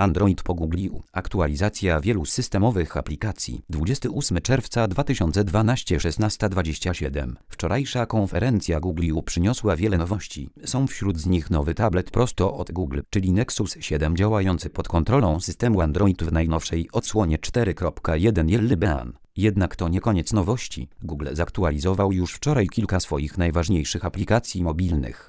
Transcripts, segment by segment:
Android po Google. Aktualizacja wielu systemowych aplikacji. 28 czerwca 2012 16:27. Wczorajsza konferencja Google przyniosła wiele nowości. Są wśród z nich nowy tablet prosto od Google, czyli Nexus 7 działający pod kontrolą systemu Android w najnowszej odsłonie 4.1 LLBAN. Jednak to nie koniec nowości. Google zaktualizował już wczoraj kilka swoich najważniejszych aplikacji mobilnych.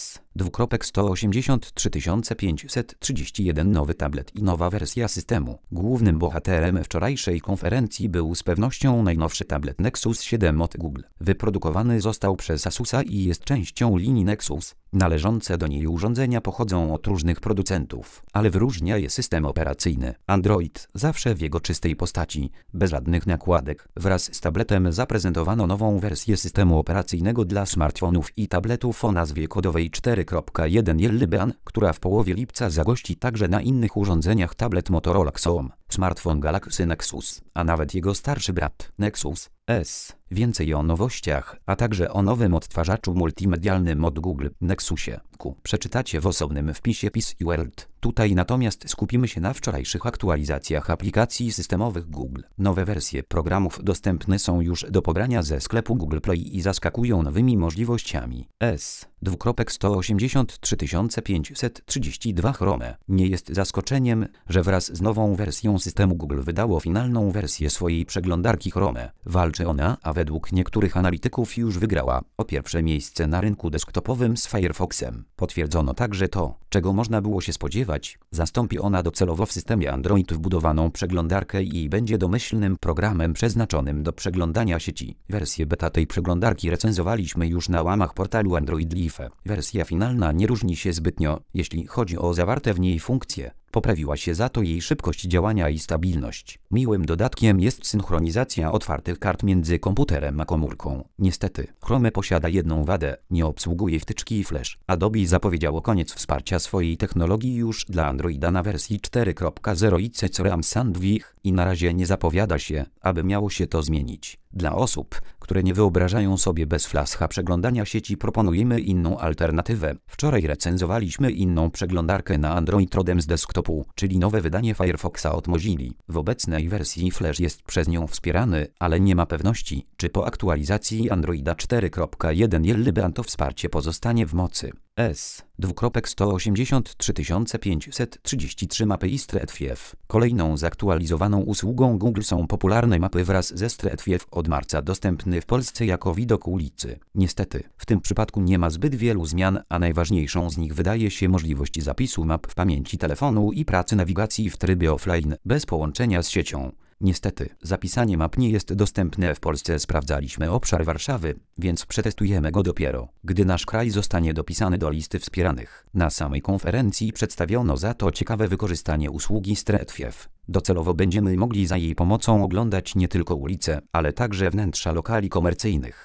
S2.183.531 nowy tablet i nowa wersja systemu. Głównym bohaterem wczorajszej konferencji był z pewnością najnowszy tablet Nexus 7 od Google. Wyprodukowany został przez Asusa i jest częścią linii Nexus. Należące do niej urządzenia pochodzą od różnych producentów, ale wyróżnia je system operacyjny. Android, zawsze w jego czystej postaci, bez żadnych nakładek. Wraz z tabletem zaprezentowano nową wersję systemu operacyjnego dla smartfonów i tabletów o nazwie kodowej 4.1 LLBAN, która w połowie lipca zagości także na innych urządzeniach tablet Motorola Xoom, smartfon Galaxy Nexus, a nawet jego starszy brat Nexus S. Więcej o nowościach, a także o nowym odtwarzaczu multimedialnym od Google, Nexusie Q, przeczytacie w osobnym wpisie PC World. Tutaj natomiast skupimy się na wczorajszych aktualizacjach aplikacji systemowych Google. Nowe wersje programów dostępne są już do pobrania ze sklepu Google Play i zaskakują nowymi możliwościami. S2.183.532 Chrome. Nie jest zaskoczeniem, że wraz z nową wersją systemu Google wydało finalną wersję swojej przeglądarki Chrome. Walczy ona, a według niektórych analityków już wygrała, o pierwsze miejsce na rynku desktopowym z Firefoxem. Potwierdzono także to, czego można było się spodziewać. Zastąpi ona docelowo w systemie Android wbudowaną przeglądarkę i będzie domyślnym programem przeznaczonym do przeglądania sieci. Wersję beta tej przeglądarki recenzowaliśmy już na łamach portalu Android Life. Wersja finalna nie różni się zbytnio, jeśli chodzi o zawarte w niej funkcje. Poprawiła się za to jej szybkość działania i stabilność. Miłym dodatkiem jest synchronizacja otwartych kart między komputerem a komórką. Niestety, Chrome posiada jedną wadę, nie obsługuje wtyczki Flash. Adobe zapowiedziało koniec wsparcia swojej technologii już dla Androida na wersji 4.0 i CCRAM Sandwich i na razie nie zapowiada się, aby miało się to zmienić. Dla osób, które nie wyobrażają sobie bez flasha przeglądania sieci, proponujemy inną alternatywę. Wczoraj recenzowaliśmy inną przeglądarkę na Android rodem z desktopu, czyli nowe wydanie Firefoxa od Mozilla. W obecnej wersji Flash jest przez nią wspierany, ale nie ma pewności, czy po aktualizacji Androida 4.1 LLBAN to wsparcie pozostanie w mocy. S2.183.533 mapy i StreetView. Kolejną zaktualizowaną usługą Google są popularne mapy wraz ze StreetView od marca dostępny w Polsce jako widok ulicy. Niestety, w tym przypadku nie ma zbyt wielu zmian, a najważniejszą z nich wydaje się możliwość zapisu map w pamięci telefonu i pracy nawigacji w trybie offline, bez połączenia z siecią. Niestety, zapisanie map nie jest dostępne w Polsce. Sprawdzaliśmy obszar Warszawy, więc przetestujemy go dopiero, gdy nasz kraj zostanie dopisany do listy wspieranych. Na samej konferencji przedstawiono za to ciekawe wykorzystanie usługi StreetView. Docelowo będziemy mogli za jej pomocą oglądać nie tylko ulice, ale także wnętrza lokali komercyjnych.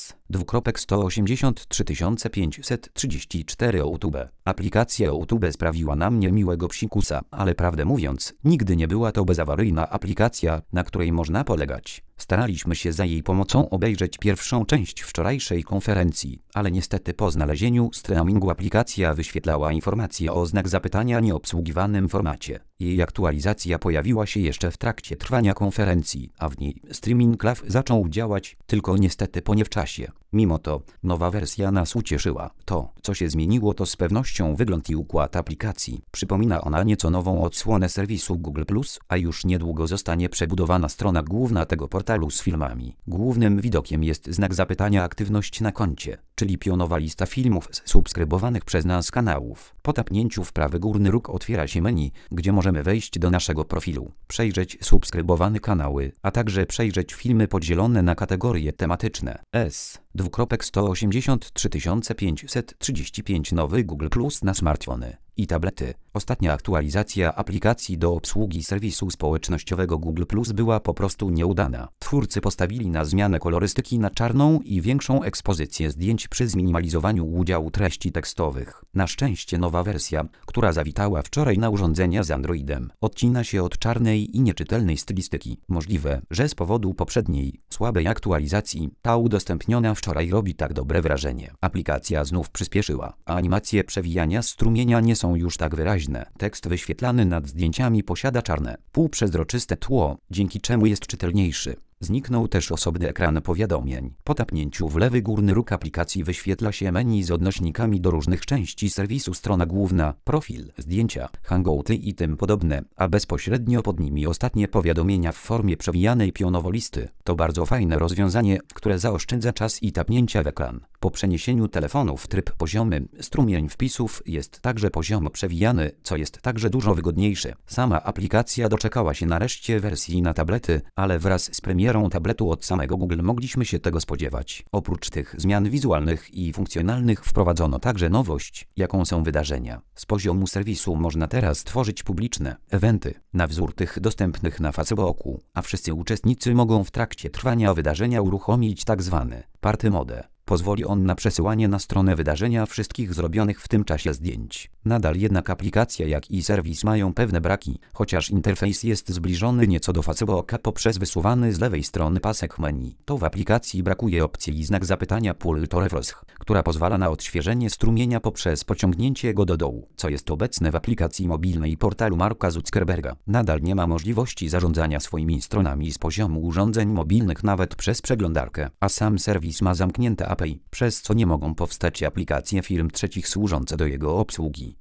S2.183.534 YouTube. Aplikacja YouTube sprawiła na mnie miłego psikusa, ale prawdę mówiąc, nigdy nie była to bezawaryjna aplikacja, na której można polegać. Staraliśmy się za jej pomocą obejrzeć pierwszą część wczorajszej konferencji, ale niestety po znalezieniu streamingu aplikacja wyświetlała informację o znak zapytania nieobsługiwanym formacie. Jej aktualizacja pojawiła się jeszcze w trakcie trwania konferencji, a w niej Streaming Live zaczął działać, tylko niestety po niewczasie. Mimo to, nowa wersja nas ucieszyła. To, co się zmieniło, to z pewnością wygląd i układ aplikacji. Przypomina ona nieco nową odsłonę serwisu Google+, a już niedługo zostanie przebudowana strona główna tego portalu z filmami. Głównym widokiem jest znak zapytania aktywność na koncie, czyli pionowa lista filmów z subskrybowanych przez nas kanałów. Po tapnięciu w prawy górny róg otwiera się menu, gdzie możemy wejść do naszego profilu, przejrzeć subskrybowane kanały, a także przejrzeć filmy podzielone na kategorie tematyczne. S2.183.535 nowy Google Plus na smartfony i tablety. Ostatnia aktualizacja aplikacji do obsługi serwisu społecznościowego Google Plus była po prostu nieudana. Twórcy postawili na zmianę kolorystyki na czarną i większą ekspozycję zdjęć osiągnąć przy zminimalizowaniu udziału treści tekstowych. Na szczęście nowa wersja, która zawitała wczoraj na urządzenia z Androidem, odcina się od czarnej i nieczytelnej stylistyki. Możliwe, że z powodu poprzedniej, słabej aktualizacji, ta udostępniona wczoraj robi tak dobre wrażenie. Aplikacja znów przyspieszyła, a animacje przewijania strumienia nie są już tak wyraźne. Tekst wyświetlany nad zdjęciami posiada czarne, półprzezroczyste tło, dzięki czemu jest czytelniejszy. Zniknął też osobny ekran powiadomień. Po tapnięciu w lewy górny róg aplikacji wyświetla się menu z odnośnikami do różnych części serwisu, strona główna, profil, zdjęcia, hangouty i tym podobne, a bezpośrednio pod nimi ostatnie powiadomienia w formie przewijanej pionowo listy. To bardzo fajne rozwiązanie, które zaoszczędza czas i tapnięcia w ekran. Po przeniesieniu telefonu w tryb poziomy, strumień wpisów jest także poziomo przewijany, co jest także dużo wygodniejsze. Sama aplikacja doczekała się nareszcie wersji na tablety, ale wraz z premierą tabletu od samego Google mogliśmy się tego spodziewać. Oprócz tych zmian wizualnych i funkcjonalnych wprowadzono także nowość, jaką są wydarzenia. Z poziomu serwisu można teraz tworzyć publiczne eventy, na wzór tych dostępnych na Facebooku, a wszyscy uczestnicy mogą w trakcie trwania wydarzenia uruchomić tzw. party mode. Pozwoli on na przesyłanie na stronę wydarzenia wszystkich zrobionych w tym czasie zdjęć. Nadal jednak aplikacja jak i serwis mają pewne braki, chociaż interfejs jest zbliżony nieco do Facebooka poprzez wysuwany z lewej strony pasek menu. To w aplikacji brakuje opcji znak zapytania Pull to Refresh, która pozwala na odświeżenie strumienia poprzez pociągnięcie go do dołu, co jest obecne w aplikacji mobilnej portalu Marka Zuckerberga. Nadal nie ma możliwości zarządzania swoimi stronami z poziomu urządzeń mobilnych nawet przez przeglądarkę, a sam serwis ma zamknięte API, przez co nie mogą powstać aplikacje firm trzecich służące do jego obsługi.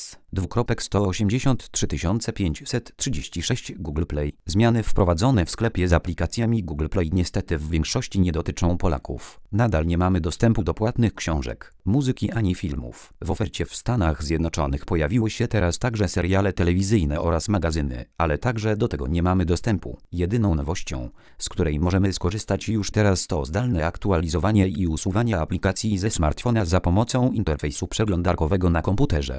S283536 Google Play. Zmiany wprowadzone w sklepie z aplikacjami Google Play niestety w większości nie dotyczą Polaków. Nadal nie mamy dostępu do płatnych książek, muzyki ani filmów. W ofercie w Stanach Zjednoczonych pojawiły się teraz także seriale telewizyjne oraz magazyny, ale także do tego nie mamy dostępu. Jedyną nowością, z której możemy skorzystać już teraz, to zdalne aktualizowanie i usuwanie aplikacji ze smartfona za pomocą interfejsu przeglądarkowego na komputerze.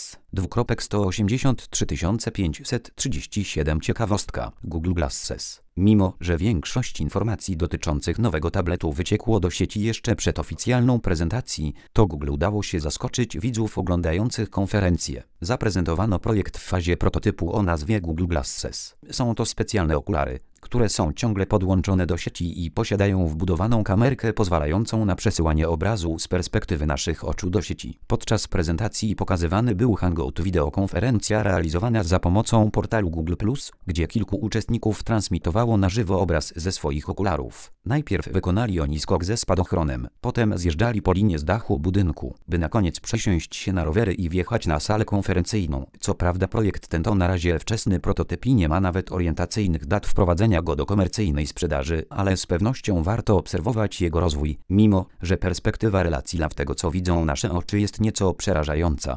S283537 Ciekawostka. Google Glasses. Mimo że większość informacji dotyczących nowego tabletu wyciekło do sieci jeszcze przed oficjalną prezentacją, to Google udało się zaskoczyć widzów oglądających konferencję. Zaprezentowano projekt w fazie prototypu o nazwie Google Glasses. Są to specjalne okulary, które są ciągle podłączone do sieci i posiadają wbudowaną kamerkę pozwalającą na przesyłanie obrazu z perspektywy naszych oczu do sieci. Podczas prezentacji pokazywany był Hangout, wideokonferencja realizowana za pomocą portalu Google+, gdzie kilku uczestników transmitowało na żywo obraz ze swoich okularów. Najpierw wykonali oni skok ze spadochronem, potem zjeżdżali po linie z dachu budynku, by na koniec przesiąść się na rowery i wjechać na salę konferencyjną. Co prawda projekt ten to na razie wczesny prototyp i nie ma nawet orientacyjnych dat wprowadzenia go do komercyjnej sprzedaży, ale z pewnością warto obserwować jego rozwój, mimo że perspektywa relacji w tego, co widzą nasze oczy, jest nieco przerażająca.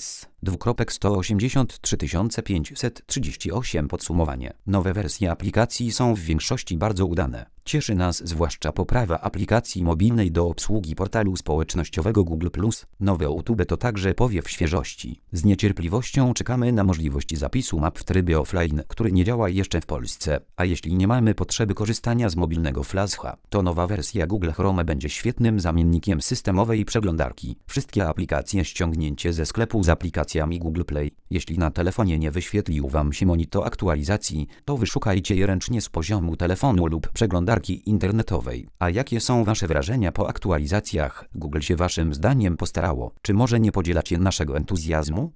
S283538 Podsumowanie. Nowe wersje aplikacji są w większości bardzo udane. Cieszy nas zwłaszcza poprawa aplikacji mobilnej do obsługi portalu społecznościowego Google+. Nowe YouTube to także powiew świeżości. Z niecierpliwością czekamy na możliwość zapisu map w trybie offline, który nie działa jeszcze w Polsce. A jeśli nie mamy potrzeby korzystania z mobilnego Flasha, to nowa wersja Google Chrome będzie świetnym zamiennikiem systemowej przeglądarki. Wszystkie aplikacje ściągnięcie ze sklepu z aplikacjami Google Play. Jeśli na telefonie nie wyświetlił Wam się monitor aktualizacji, to wyszukajcie je ręcznie z poziomu telefonu lub przeglądarki internetowej. A jakie są Wasze wrażenia po aktualizacjach? Google się Waszym zdaniem postarało? Czy może nie podzielacie naszego entuzjazmu?